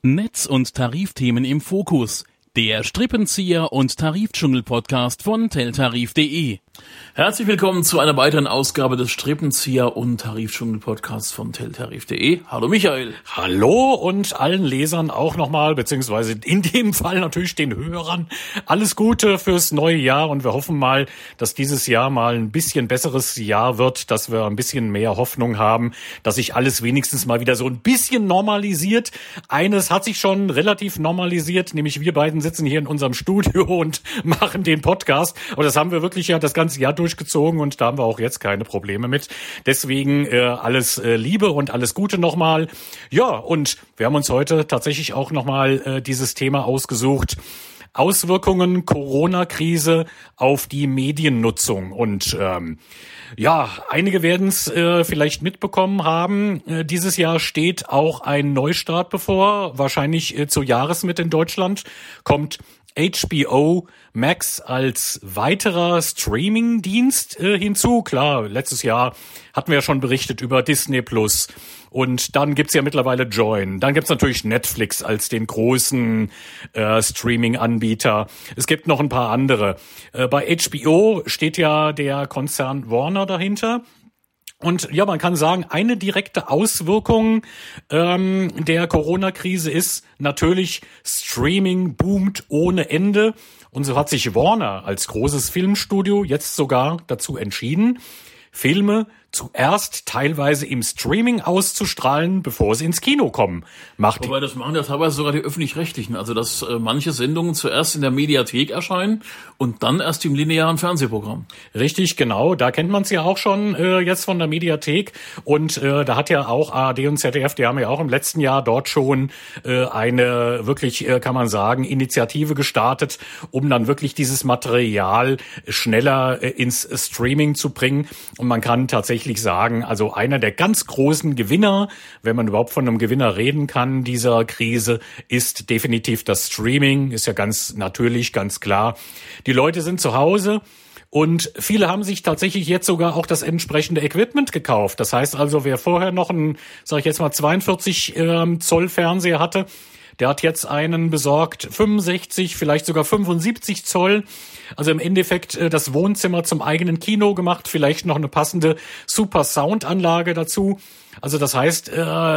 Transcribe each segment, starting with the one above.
Netz- und Tarifthemen im Fokus. Der Strippenzieher und Tarifdschungel-Podcast von teltarif.de. Herzlich willkommen zu einer weiteren Ausgabe des Strippenzieher und Tarifdschungel-Podcasts von teltarif.de. Hallo Michael. Hallo und allen Lesern auch nochmal, beziehungsweise in dem Fall natürlich den Hörern. Alles Gute fürs neue Jahr und wir hoffen mal, dass dieses Jahr mal ein bisschen besseres Jahr wird, dass wir ein bisschen mehr Hoffnung haben, dass sich alles wenigstens mal wieder so ein bisschen normalisiert. Eines hat sich schon relativ normalisiert, nämlich wir beiden sitzen hier in unserem Studio und machen den Podcast. Und das haben wir wirklich ja das ganze Jahr durchgezogen und da haben wir auch jetzt keine Probleme mit. Deswegen alles Liebe und alles Gute nochmal. Ja, und wir haben uns heute tatsächlich auch nochmal dieses Thema ausgesucht. Auswirkungen Corona-Krise auf die Mediennutzung. Und einige werden es vielleicht mitbekommen haben. Dieses Jahr steht auch ein Neustart bevor. Wahrscheinlich zur Jahresmitte in Deutschland kommt HBO Max als weiterer Streaming-Dienst hinzu. Klar, letztes Jahr hatten wir ja schon berichtet über Disney Plus. Und dann gibt's ja mittlerweile Join. Dann gibt's natürlich Netflix als den großen Streaming-Anbieter. Es gibt noch ein paar andere. Bei HBO steht ja der Konzern Warner dahinter. Und ja, man kann sagen, eine direkte Auswirkung der Corona-Krise ist natürlich, Streaming boomt ohne Ende. Und so hat sich Warner als großes Filmstudio jetzt sogar dazu entschieden, Filme zuerst teilweise im Streaming auszustrahlen, bevor sie ins Kino kommen. Wobei das machen ja teilweise sogar die Öffentlich-Rechtlichen. Also dass manche Sendungen zuerst in der Mediathek erscheinen und dann erst im linearen Fernsehprogramm. Richtig, genau. Da kennt man es ja auch schon jetzt von der Mediathek. Und da hat ja auch ARD und ZDF, die haben ja auch im letzten Jahr dort schon eine wirklich, kann man sagen, Initiative gestartet, um dann wirklich dieses Material schneller ins Streaming zu bringen. Und man kann tatsächlich sagen, also einer der ganz großen Gewinner, wenn man überhaupt von einem Gewinner reden kann, dieser Krise, ist definitiv das Streaming. Ist ja ganz natürlich, ganz klar. Die Leute sind zu Hause. Und viele haben sich tatsächlich jetzt sogar auch das entsprechende Equipment gekauft. Das heißt also, wer vorher noch einen, sag ich jetzt mal, 42 Zoll Fernseher hatte, der hat jetzt einen besorgt, 65, vielleicht sogar 75 Zoll. Also im Endeffekt das Wohnzimmer zum eigenen Kino gemacht, vielleicht noch eine passende Super Soundanlage dazu. Also das heißt,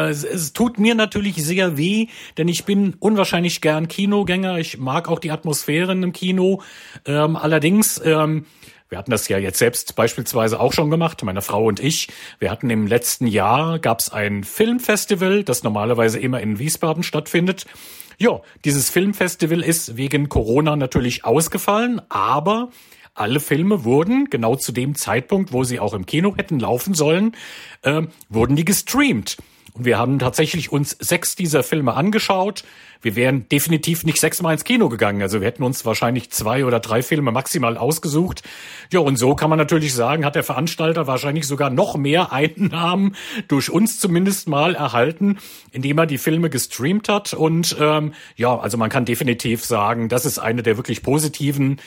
es tut mir natürlich sehr weh, denn ich bin unwahrscheinlich gern Kinogänger. Ich mag auch die Atmosphären im Kino. Allerdings, wir hatten das ja jetzt selbst beispielsweise auch schon gemacht, meine Frau und ich. Wir hatten im letzten Jahr, gab's ein Filmfestival, das normalerweise immer in Wiesbaden stattfindet. Ja, dieses Filmfestival ist wegen Corona natürlich ausgefallen, aber alle Filme wurden, genau zu dem Zeitpunkt, wo sie auch im Kino hätten laufen sollen, wurden die gestreamt. Und wir haben tatsächlich uns 6 dieser Filme angeschaut. Wir wären definitiv nicht 6-mal ins Kino gegangen. Also wir hätten uns wahrscheinlich 2 oder 3 Filme maximal ausgesucht. Ja, und so kann man natürlich sagen, hat der Veranstalter wahrscheinlich sogar noch mehr Einnahmen durch uns zumindest mal erhalten, indem er die Filme gestreamt hat. Und also man kann definitiv sagen, das ist eine der wirklich positiven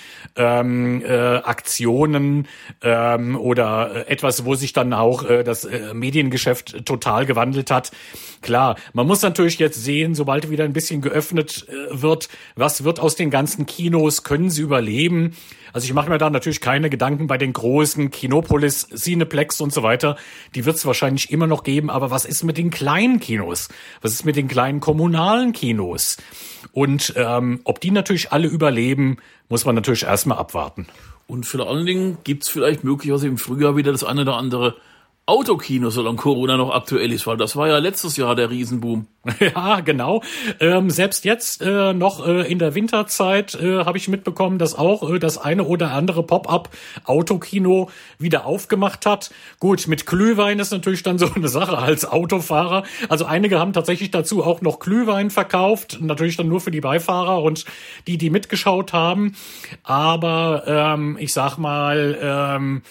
Aktionen oder etwas, wo sich dann auch das Mediengeschäft total gewandelt hat. Klar, man muss natürlich jetzt sehen, sobald wieder ein bisschen geöffnet wird, was wird aus den ganzen Kinos, können sie überleben? Also ich mache mir da natürlich keine Gedanken bei den großen Kinopolis, Cineplex und so weiter. Die wird es wahrscheinlich immer noch geben, aber was ist mit den kleinen Kinos? Was ist mit den kleinen kommunalen Kinos? Und ob die natürlich alle überleben, muss man natürlich erstmal abwarten. Und vor allen Dingen gibt's vielleicht möglicherweise im Frühjahr wieder das eine oder andere Autokino, solange Corona noch aktuell ist, weil das war ja letztes Jahr der Riesenboom. Ja, genau. Selbst jetzt noch in der Winterzeit habe ich mitbekommen, dass auch das eine oder andere Pop-up-Autokino wieder aufgemacht hat. Gut, mit Glühwein ist natürlich dann so eine Sache als Autofahrer. Also einige haben tatsächlich dazu auch noch Glühwein verkauft, natürlich dann nur für die Beifahrer und die mitgeschaut haben. Aber ich sag mal,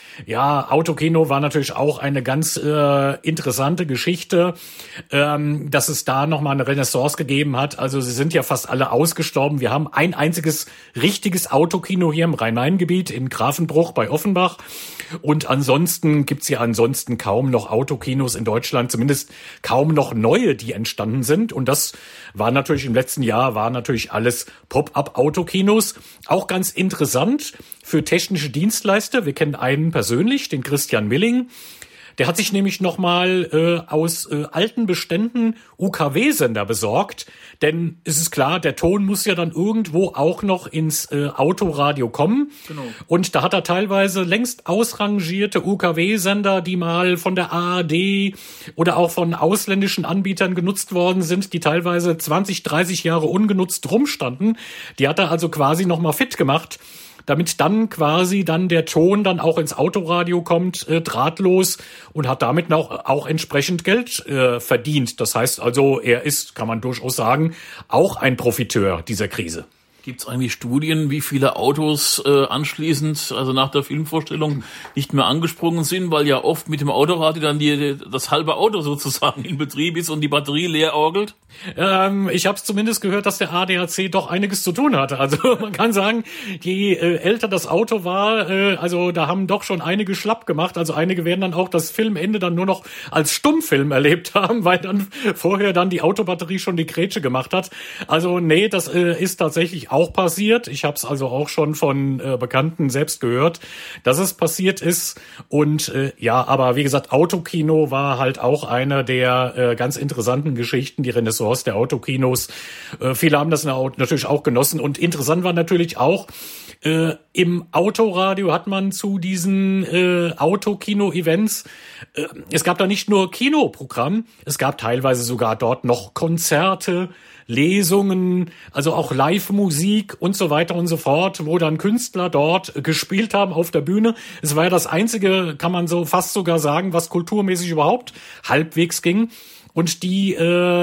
Autokino war natürlich auch eine ganz interessante Geschichte, dass es da USA nochmal eine Renaissance gegeben hat. Also sie sind ja fast alle ausgestorben. Wir haben ein einziges richtiges Autokino hier im Rhein-Main-Gebiet in Grafenbruch bei Offenbach. Und ansonsten gibt's ja kaum noch Autokinos in Deutschland, zumindest kaum noch neue, die entstanden sind. Und das war natürlich im letzten Jahr, alles Pop-up-Autokinos. Auch ganz interessant für technische Dienstleister. Wir kennen einen persönlich, den Christian Milling. Der hat sich nämlich nochmal aus alten Beständen UKW-Sender besorgt. Denn es ist klar, der Ton muss ja dann irgendwo auch noch ins Autoradio kommen. Genau. Und da hat er teilweise längst ausrangierte UKW-Sender, die mal von der ARD oder auch von ausländischen Anbietern genutzt worden sind, die teilweise 20, 30 Jahre ungenutzt rumstanden. Die hat er also quasi nochmal fit gemacht, damit dann der Ton dann auch ins Autoradio kommt, drahtlos, und hat damit auch entsprechend Geld verdient. Das heißt also, er ist, kann man durchaus sagen, auch ein Profiteur dieser Krise. Gibt es eigentlich Studien, wie viele Autos anschließend, also nach der Filmvorstellung, nicht mehr angesprungen sind, weil ja oft mit dem Autoradio dann das halbe Auto sozusagen in Betrieb ist und die Batterie leer orgelt? Ich habe zumindest gehört, dass der ADAC doch einiges zu tun hatte. Also man kann sagen, je älter das Auto war, also da haben doch schon einige schlapp gemacht. Also einige werden dann auch das Filmende dann nur noch als Stummfilm erlebt haben, weil dann vorher dann die Autobatterie schon die Grätsche gemacht hat. Also nee, das ist tatsächlich auch passiert. Ich habe es also auch schon von Bekannten selbst gehört, dass es passiert ist. Und aber wie gesagt, Autokino war halt auch eine der ganz interessanten Geschichten, die Renaissance der Autokinos. Viele haben das natürlich auch genossen. Und interessant war natürlich auch, im Autoradio hat man zu diesen Autokino-Events, es gab da nicht nur Kinoprogramm, es gab teilweise sogar dort noch Konzerte, Lesungen, also auch Live-Musik und so weiter und so fort, wo dann Künstler dort gespielt haben auf der Bühne. Es war ja das einzige, kann man so fast sogar sagen, was kulturmäßig überhaupt halbwegs ging. Und die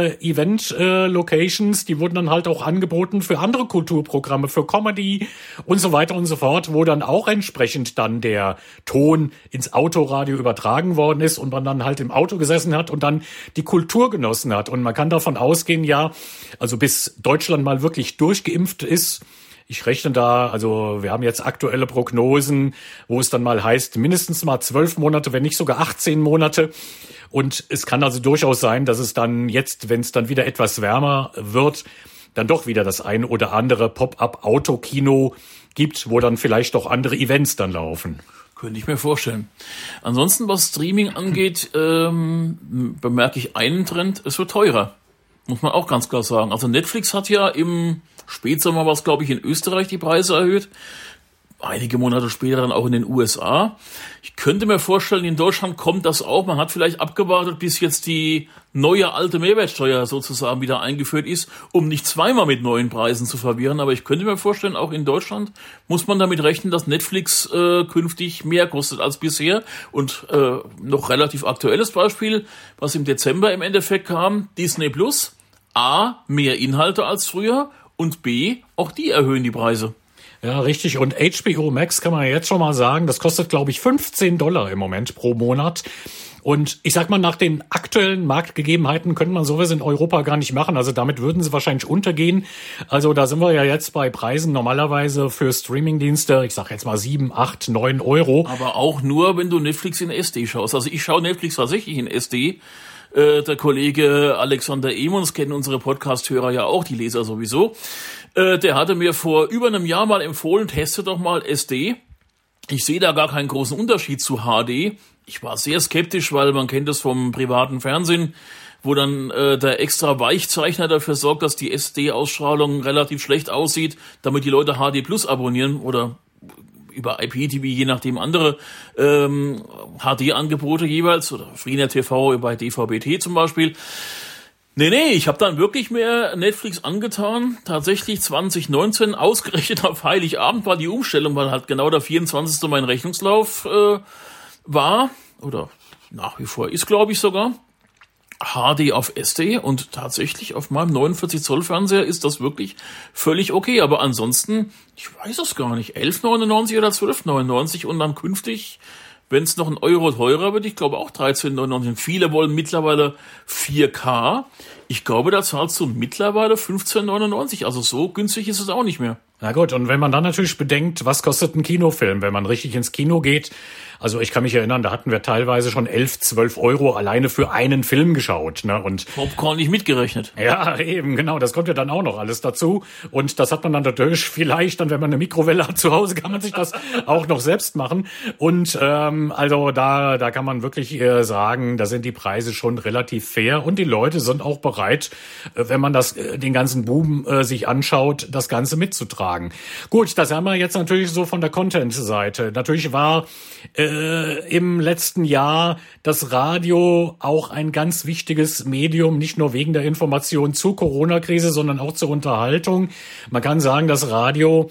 Event-Locations, die wurden dann halt auch angeboten für andere Kulturprogramme, für Comedy und so weiter und so fort, wo dann auch entsprechend dann der Ton ins Autoradio übertragen worden ist und man dann halt im Auto gesessen hat und dann die Kultur genossen hat. Und man kann davon ausgehen, also bis Deutschland mal wirklich durchgeimpft ist, ich rechne da, also wir haben jetzt aktuelle Prognosen, wo es dann mal heißt, mindestens mal 12 Monate, wenn nicht sogar 18 Monate. Und es kann also durchaus sein, dass es dann jetzt, wenn es dann wieder etwas wärmer wird, dann doch wieder das ein oder andere Pop-up-Autokino gibt, wo dann vielleicht auch andere Events dann laufen. Könnte ich mir vorstellen. Ansonsten, was Streaming angeht, bemerke ich einen Trend, es wird teurer. Muss man auch ganz klar sagen. Also Netflix hat ja im Spätsommer in Österreich die Preise erhöht. Einige Monate später dann auch in den USA. Ich könnte mir vorstellen, in Deutschland kommt das auch. Man hat vielleicht abgewartet, bis jetzt die neue alte Mehrwertsteuer sozusagen wieder eingeführt ist, um nicht zweimal mit neuen Preisen zu verwirren. Aber ich könnte mir vorstellen, auch in Deutschland muss man damit rechnen, dass Netflix künftig mehr kostet als bisher. Und noch relativ aktuelles Beispiel, was im Dezember im Endeffekt kam, Disney Plus. A, mehr Inhalte als früher und B, auch die erhöhen die Preise. Ja, richtig. Und HBO Max kann man jetzt schon mal sagen, das kostet, glaube ich, $15 im Moment pro Monat. Und ich sag mal, nach den aktuellen Marktgegebenheiten könnte man sowas in Europa gar nicht machen. Also damit würden sie wahrscheinlich untergehen. Also da sind wir ja jetzt bei Preisen normalerweise für Streamingdienste, ich sag jetzt mal 7, 8, 9 Euro. Aber auch nur, wenn du Netflix in SD schaust. Also ich schaue Netflix tatsächlich in SD. Der Kollege Alexander Emons, kennen unsere Podcast-Hörer ja auch, die Leser sowieso. Der hatte mir vor über einem Jahr mal empfohlen, teste doch mal SD. Ich sehe da gar keinen großen Unterschied zu HD. Ich war sehr skeptisch, weil man kennt das vom privaten Fernsehen, wo dann der extra Weichzeichner dafür sorgt, dass die SD-Ausstrahlung relativ schlecht aussieht, damit die Leute HD Plus abonnieren oder über IPTV, je nachdem andere HD-Angebote jeweils, oder Freenet TV bei DVB-T zum Beispiel. Nee, ich habe dann wirklich mehr Netflix angetan. Tatsächlich 2019, ausgerechnet auf Heiligabend war die Umstellung, weil halt genau der 24. mein Rechnungslauf war, oder nach wie vor ist, glaube ich sogar. HD auf SD und tatsächlich auf meinem 49 Zoll Fernseher ist das wirklich völlig okay. Aber ansonsten, ich weiß es gar nicht, 11,99 oder 12,99 und dann künftig wenn es noch 1 Euro teurer wird, ich glaube auch 13,99. Viele wollen mittlerweile 4K. Ich glaube, da zahlst du mittlerweile 15,99. Also so günstig ist es auch nicht mehr. Na gut, und wenn man dann natürlich bedenkt, was kostet ein Kinofilm, wenn man richtig ins Kino geht. Also ich kann mich erinnern, da hatten wir teilweise schon 11, 12 Euro alleine für einen Film geschaut, ne? Und Popcorn nicht mitgerechnet. Ja, eben, genau. Das kommt ja dann auch noch alles dazu. Und das hat man dann natürlich vielleicht, dann, wenn man eine Mikrowelle hat zu Hause, kann man sich das auch noch selbst machen. Und also da kann man wirklich sagen, da sind die Preise schon relativ fair. Und die Leute sind auch bereit, wenn man das den ganzen Boom sich anschaut, das Ganze mitzutragen. Gut, das haben wir jetzt natürlich so von der Content-Seite. Natürlich war im letzten Jahr das Radio auch ein ganz wichtiges Medium, nicht nur wegen der Information zur Corona-Krise, sondern auch zur Unterhaltung. Man kann sagen, das Radio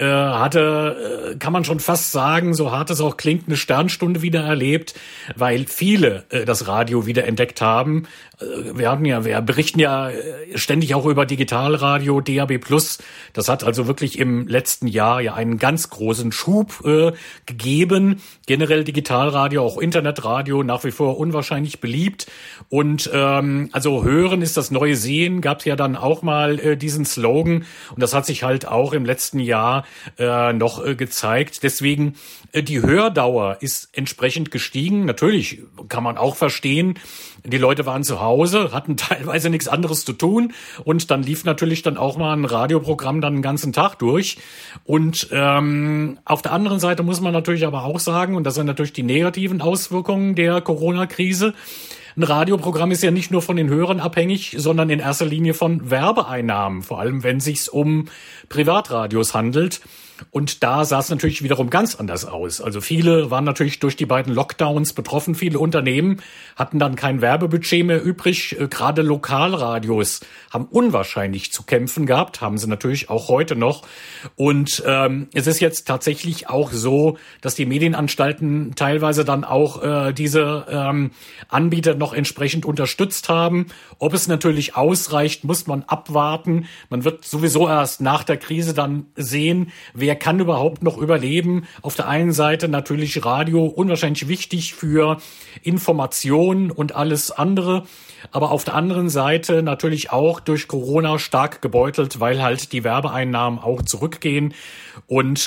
hatte, kann man schon fast sagen, so hart es auch klingt, eine Sternstunde wieder erlebt, weil viele das Radio wieder entdeckt haben. Wir berichten ja ständig auch über Digitalradio, DAB+. Das hat also wirklich im letzten Jahr ja einen ganz großen Schub gegeben. Generell Digitalradio, auch Internetradio, nach wie vor unwahrscheinlich beliebt. Und also hören ist das neue Sehen, gab es ja dann auch mal diesen Slogan. Und das hat sich halt auch im letzten Jahr noch gezeigt. Deswegen die Hördauer ist entsprechend gestiegen. Natürlich kann man auch verstehen, die Leute waren zu Hause, hatten teilweise nichts anderes zu tun und dann lief natürlich dann auch mal ein Radioprogramm dann den ganzen Tag durch. Und auf der anderen Seite muss man natürlich aber auch sagen, und das sind natürlich die negativen Auswirkungen der Corona-Krise, ein Radioprogramm ist ja nicht nur von den Hörern abhängig, sondern in erster Linie von Werbeeinnahmen, vor allem wenn es sich um Privatradios handelt. Und da sah es natürlich wiederum ganz anders aus. Also viele waren natürlich durch die beiden Lockdowns betroffen. Viele Unternehmen hatten dann kein Werbebudget mehr übrig. Gerade Lokalradios haben unwahrscheinlich zu kämpfen gehabt, haben sie natürlich auch heute noch. Und es ist jetzt tatsächlich auch so, dass die Medienanstalten teilweise dann auch diese Anbieter noch entsprechend unterstützt haben. Ob es natürlich ausreicht, muss man abwarten. Man wird sowieso erst nach der Krise dann sehen, wer kann überhaupt noch überleben. Auf der einen Seite natürlich Radio, unwahrscheinlich wichtig für Information und alles andere. Aber auf der anderen Seite natürlich auch durch Corona stark gebeutelt, weil halt die Werbeeinnahmen auch zurückgehen. Und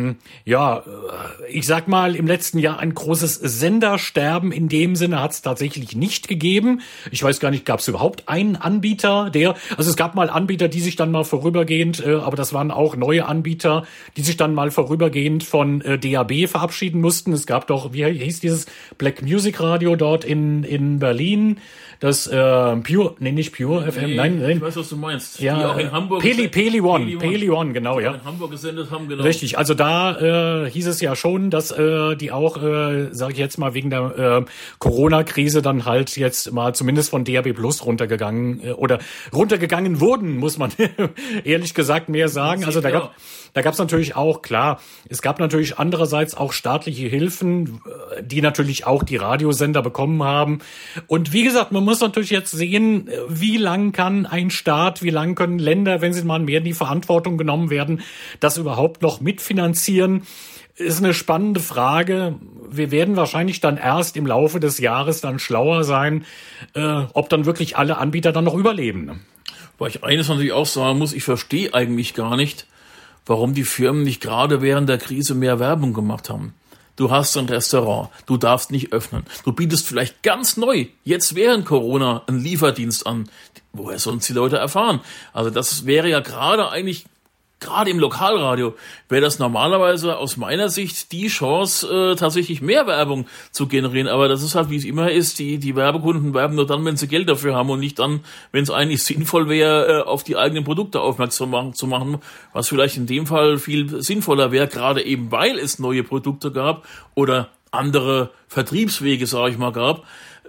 ich sag mal, im letzten Jahr ein großes Sendersterben in dem Sinne hat es tatsächlich nicht gegeben. Ich weiß gar nicht, gab es überhaupt einen Anbieter, also es gab mal Anbieter, die sich dann mal vorübergehend, aber das waren auch neue Anbieter, die sich dann mal vorübergehend von DAB verabschieden mussten. Es gab doch, wie hieß dieses Black Music Radio dort in Berlin? Das nicht Pure FM, nein. Ich weiß, was du meinst. Ja, die auch in Hamburg Peli One, genau, ja. In Hamburg gesendet haben, genau. Richtig, also da hieß es ja schon, dass die auch, sage ich jetzt mal, wegen der Corona-Krise dann halt jetzt mal zumindest von DAB+ runtergegangen wurden, muss man ehrlich gesagt mehr sagen. Also da gab's natürlich auch, klar, es gab natürlich andererseits auch staatliche Hilfen, die natürlich auch die Radiosender bekommen haben. Und wie gesagt, man muss natürlich jetzt sehen, wie lang kann ein Staat, wie lang können Länder, wenn sie mal mehr in die Verantwortung genommen werden, das überhaupt noch mitfinanzieren. Ist eine spannende Frage. Wir werden wahrscheinlich dann erst im Laufe des Jahres dann schlauer sein, ob dann wirklich alle Anbieter dann noch überleben. Weil ich eines natürlich auch sagen muss, ich verstehe eigentlich gar nicht, warum die Firmen nicht gerade während der Krise mehr Werbung gemacht haben. Du hast ein Restaurant, du darfst nicht öffnen. Du bietest vielleicht ganz neu, jetzt während Corona, einen Lieferdienst an. Woher sollen die Leute erfahren? Also das wäre ja gerade im Lokalradio, wäre das normalerweise aus meiner Sicht die Chance, tatsächlich mehr Werbung zu generieren. Aber das ist halt, wie es immer ist, die Werbekunden werben nur dann, wenn sie Geld dafür haben und nicht dann, wenn es eigentlich sinnvoll wäre, auf die eigenen Produkte aufmerksam zu machen, was vielleicht in dem Fall viel sinnvoller wäre, gerade eben, weil es neue Produkte gab oder andere Vertriebswege, sage ich mal, gab.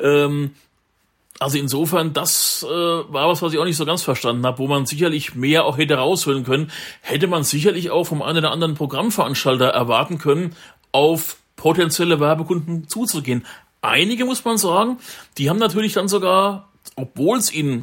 Also insofern, das war was ich auch nicht so ganz verstanden habe, wo man sicherlich mehr auch hätte rausholen können. Hätte man sicherlich auch vom einen oder anderen Programmveranstalter erwarten können, auf potenzielle Werbekunden zuzugehen. Einige, muss man sagen, die haben natürlich dann sogar, obwohl es ihnen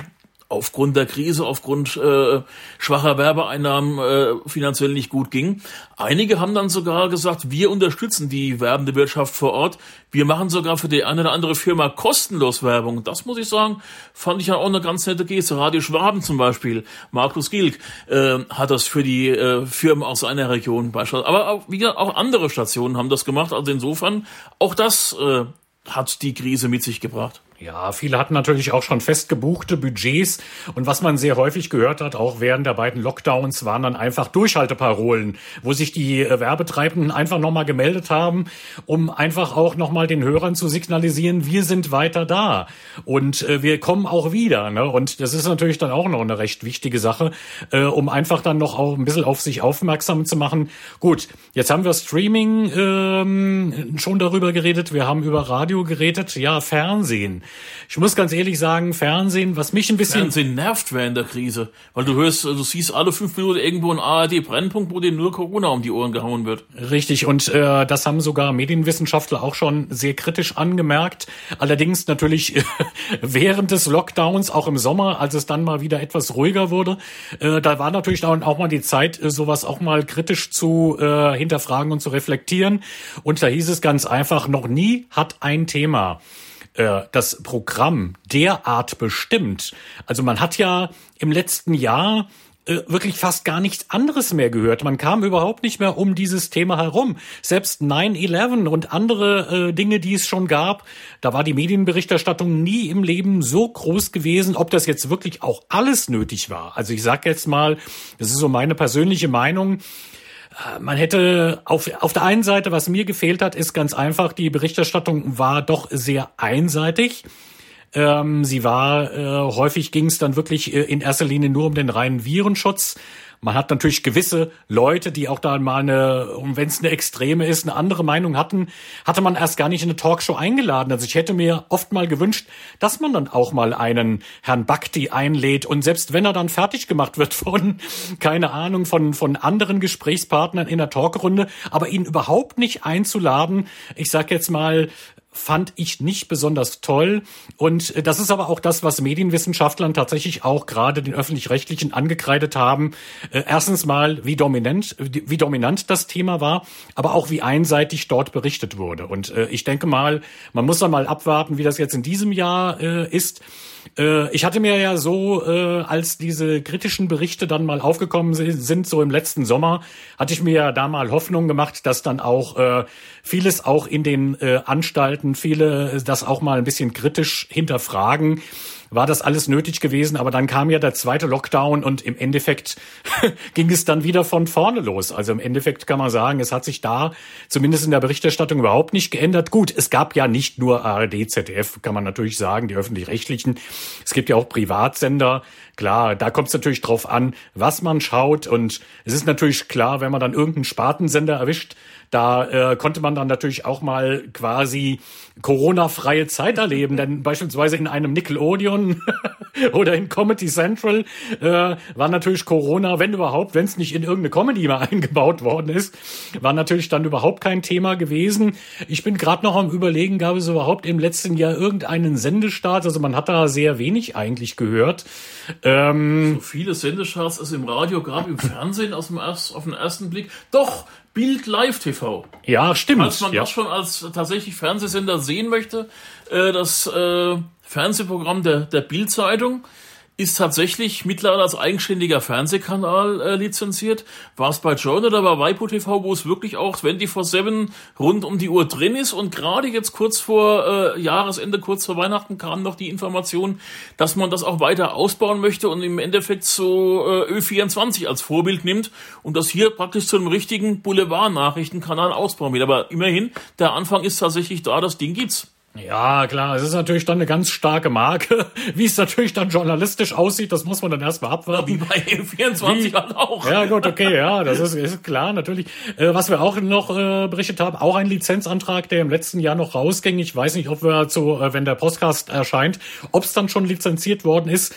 aufgrund der Krise, aufgrund schwacher Werbeeinnahmen finanziell nicht gut ging. Einige haben dann sogar gesagt, wir unterstützen die werbende Wirtschaft vor Ort. Wir machen sogar für die eine oder andere Firma kostenlos Werbung. Das muss ich sagen, fand ich ja auch eine ganz nette Geste. Radio Schwaben zum Beispiel, Markus Gilk hat das für die Firmen aus seiner Region beispielsweise. Aber auch, wie gesagt, auch andere Stationen haben das gemacht. Also insofern, auch das hat die Krise mit sich gebracht. Ja, viele hatten natürlich auch schon fest gebuchte Budgets und was man sehr häufig gehört hat, auch während der beiden Lockdowns, waren dann einfach Durchhalteparolen, wo sich die Werbetreibenden einfach nochmal gemeldet haben, um einfach auch nochmal den Hörern zu signalisieren, wir sind weiter da und wir kommen auch wieder. Ne? Und das ist natürlich dann auch noch eine recht wichtige Sache, um einfach dann noch auch ein bisschen auf sich aufmerksam zu machen. Gut, jetzt haben wir Streaming schon darüber geredet, wir haben über Radio geredet, ja, Fernsehen. Ich muss ganz ehrlich sagen, Fernsehen, was mich ein bisschen... Fernsehen nervt während der Krise, weil du siehst alle 5 Minuten irgendwo einen ARD-Brennpunkt, wo dir nur Corona um die Ohren gehauen wird. Richtig, und das haben sogar Medienwissenschaftler auch schon sehr kritisch angemerkt. Allerdings natürlich während des Lockdowns, auch im Sommer, als es dann mal wieder etwas ruhiger wurde, da war natürlich auch mal die Zeit, sowas auch mal kritisch zu hinterfragen und zu reflektieren. Und da hieß es ganz einfach, noch nie hat ein Thema das Programm derart bestimmt. Also man hat ja im letzten Jahr wirklich fast gar nichts anderes mehr gehört. Man kam überhaupt nicht mehr um dieses Thema herum. Selbst 9/11 und andere Dinge, die es schon gab, da war die Medienberichterstattung nie im Leben so groß gewesen, ob das jetzt wirklich auch alles nötig war. Also ich sage jetzt mal, das ist so meine persönliche Meinung, man hätte auf der einen Seite, was mir gefehlt hat, ist ganz einfach, die Berichterstattung war doch sehr einseitig. Sie war, häufig ging es dann wirklich in erster Linie nur um den reinen Virenschutz. Man hat natürlich gewisse Leute, die auch da mal wenn es eine Extreme ist, eine andere Meinung hatte man erst gar nicht in eine Talkshow eingeladen. Also ich hätte mir oft mal gewünscht, dass man dann auch mal einen Herrn Bhakti einlädt und selbst wenn er dann fertig gemacht wird von, keine Ahnung, von anderen Gesprächspartnern in der Talkrunde, aber ihn überhaupt nicht einzuladen, ich sag jetzt mal, fand ich nicht besonders toll. Und das ist aber auch das, was Medienwissenschaftlern tatsächlich auch gerade den Öffentlich-Rechtlichen angekreidet haben. Erstens mal, wie dominant das Thema war, aber auch wie einseitig dort berichtet wurde. Und ich denke mal, man muss dann mal abwarten, wie das jetzt in diesem Jahr ist. Ich hatte mir ja so, als diese kritischen Berichte dann mal aufgekommen sind, so im letzten Sommer, hatte ich mir ja da mal Hoffnung gemacht, dass dann auch vieles auch in den Anstalten, viele das auch mal ein bisschen kritisch hinterfragen. War das alles nötig gewesen, aber dann kam ja der zweite Lockdown und im Endeffekt ging es dann wieder von vorne los. Also im Endeffekt kann man sagen, es hat sich da zumindest in der Berichterstattung überhaupt nicht geändert. Gut, es gab ja nicht nur ARD, ZDF, kann man natürlich sagen, die Öffentlich-Rechtlichen. Es gibt ja auch Privatsender. Klar, da kommt es natürlich drauf an, was man schaut. Und es ist natürlich klar, wenn man dann irgendeinen Spartensender erwischt, da konnte man dann natürlich auch mal quasi Corona-freie Zeit erleben, denn beispielsweise in einem Nickelodeon oder in Comedy Central war natürlich Corona, wenn es nicht in irgendeine Comedy mal eingebaut worden ist, war natürlich dann überhaupt kein Thema gewesen. Ich bin gerade noch am Überlegen, gab es überhaupt im letzten Jahr irgendeinen Sendestart? Also man hat da sehr wenig eigentlich gehört. So viele Sendestarts es im Radio gab, im Fernsehen auf den ersten Blick. Doch, Bild Live TV. Ja, stimmt. Falls man das schon als tatsächlich Fernsehsender sehen möchte, das Fernsehprogramm der Bild-Zeitung ist tatsächlich mittlerweile als eigenständiger Fernsehkanal lizenziert. War es bei Join oder bei Waipu TV, wo es wirklich auch 24/7 rund um die Uhr drin ist. Und gerade jetzt kurz vor Jahresende, kurz vor Weihnachten kam noch die Information, dass man das auch weiter ausbauen möchte und im Endeffekt so Ö24 als Vorbild nimmt und das hier praktisch zu einem richtigen Boulevard-Nachrichtenkanal ausbauen will. Aber immerhin, der Anfang ist tatsächlich da, das Ding gibt's. Ja, klar, es ist natürlich dann eine ganz starke Marke. Wie es natürlich dann journalistisch aussieht, das muss man dann erstmal abwarten. Wie bei Ö24 halt auch. Ja gut, okay, ja, das ist klar, natürlich. Was wir auch noch berichtet haben, auch ein Lizenzantrag, der im letzten Jahr noch rausging. Ich weiß nicht, ob wir wenn der Podcast erscheint, ob es dann schon lizenziert worden ist.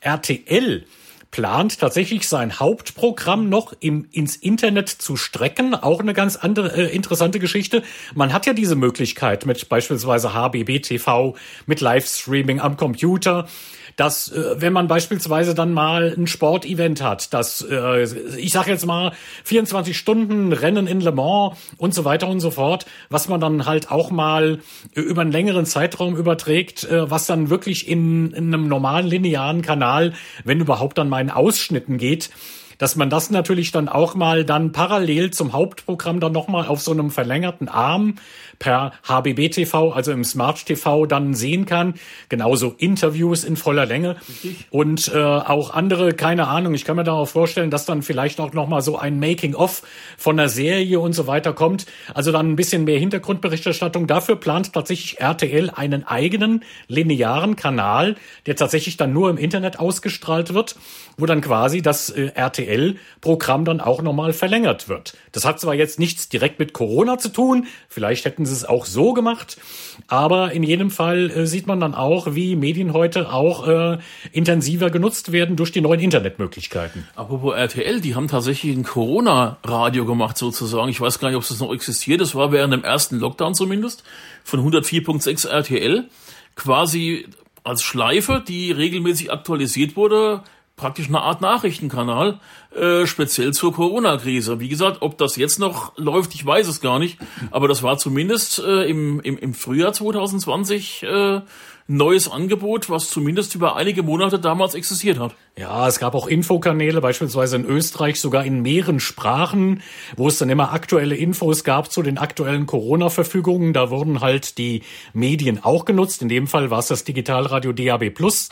RTL plant tatsächlich sein Hauptprogramm noch ins Internet zu strecken. Auch eine ganz andere interessante Geschichte. Man hat ja diese Möglichkeit mit beispielsweise HBB TV, mit Livestreaming am Computer. dass wenn man beispielsweise dann mal ein Sportevent hat, dass ich sage jetzt mal 24 Stunden Rennen in Le Mans und so weiter und so fort, was man dann halt auch mal über einen längeren Zeitraum überträgt, was dann wirklich in einem normalen linearen Kanal, wenn überhaupt, dann mal in Ausschnitten geht, dass man das natürlich dann auch mal dann parallel zum Hauptprogramm dann nochmal auf so einem verlängerten Arm per HBB-TV, also im Smart-TV, dann sehen kann. Genauso Interviews in voller Länge. Richtig. Und auch andere, keine Ahnung, ich kann mir da auch vorstellen, dass dann vielleicht auch nochmal so ein Making-of von einer Serie und so weiter kommt. Also dann ein bisschen mehr Hintergrundberichterstattung. Dafür plant tatsächlich RTL einen eigenen linearen Kanal, der tatsächlich dann nur im Internet ausgestrahlt wird, wo dann quasi das RTL-Programm dann auch nochmal verlängert wird. Das hat zwar jetzt nichts direkt mit Corona zu tun, vielleicht hätten sie es auch so gemacht, aber in jedem Fall sieht man dann auch, wie Medien heute auch intensiver genutzt werden durch die neuen Internetmöglichkeiten. Apropos RTL, die haben tatsächlich ein Corona-Radio gemacht sozusagen. Ich weiß gar nicht, ob es noch existiert. Das war während dem ersten Lockdown zumindest von 104.6 RTL. Quasi als Schleife, die regelmäßig aktualisiert wurde, praktisch eine Art Nachrichtenkanal, speziell zur Corona-Krise. Wie gesagt, ob das jetzt noch läuft, ich weiß es gar nicht, aber das war zumindest im Frühjahr 2020 neues Angebot, was zumindest über einige Monate damals existiert hat. Ja, es gab auch Infokanäle, beispielsweise in Österreich sogar in mehreren Sprachen, wo es dann immer aktuelle Infos gab zu den aktuellen Corona-Verfügungen. Da wurden halt die Medien auch genutzt. In dem Fall war es das Digitalradio DAB+,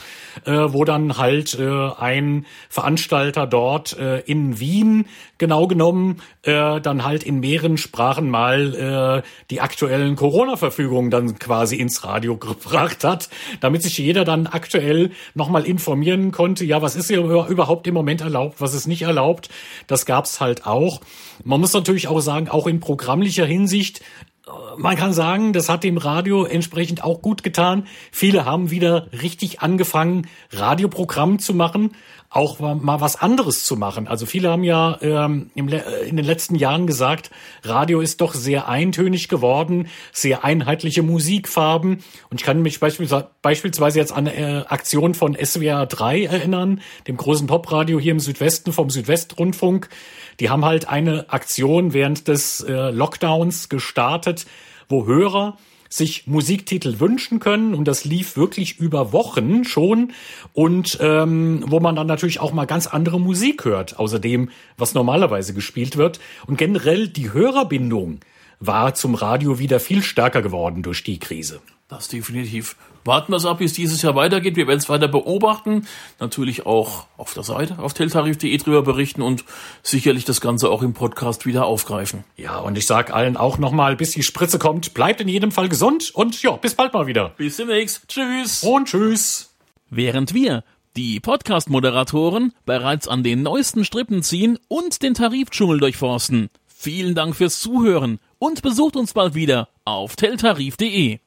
wo dann halt ein Veranstalter dort in Wien genau genommen dann halt in mehreren Sprachen mal die aktuellen Corona-Verfügungen dann quasi ins Radio gebracht hat, damit sich jeder dann aktuell nochmal informieren konnte, ja, was ist hier überhaupt im Moment erlaubt, was ist nicht erlaubt. Das gab's halt auch. Man muss natürlich auch sagen, auch in programmlicher Hinsicht, man kann sagen, das hat dem Radio entsprechend auch gut getan. Viele haben wieder richtig angefangen, Radioprogramm zu machen, auch mal was anderes zu machen. Also viele haben ja in den letzten Jahren gesagt, Radio ist doch sehr eintönig geworden, sehr einheitliche Musikfarben. Und ich kann mich beispielsweise jetzt an eine Aktion von SWR 3 erinnern, dem großen Popradio hier im Südwesten vom Südwestrundfunk. Die haben halt eine Aktion während des Lockdowns gestartet, wo Hörer sich Musiktitel wünschen können, und das lief wirklich über Wochen schon, und wo man dann natürlich auch mal ganz andere Musik hört, außer dem, was normalerweise gespielt wird. Und generell die Hörerbindung war zum Radio wieder viel stärker geworden durch die Krise. Das definitiv. Warten wir es ab, wie es dieses Jahr weitergeht. Wir werden es weiter beobachten. Natürlich auch auf der Seite, auf teltarif.de drüber berichten und sicherlich das Ganze auch im Podcast wieder aufgreifen. Ja, und ich sag allen auch nochmal, bis die Spritze kommt, bleibt in jedem Fall gesund und ja, bis bald mal wieder. Bis demnächst. Tschüss. Und tschüss. Während wir, die Podcast-Moderatoren, bereits an den neuesten Strippen ziehen und den Tarifdschungel durchforsten. Vielen Dank fürs Zuhören und besucht uns bald wieder auf teltarif.de.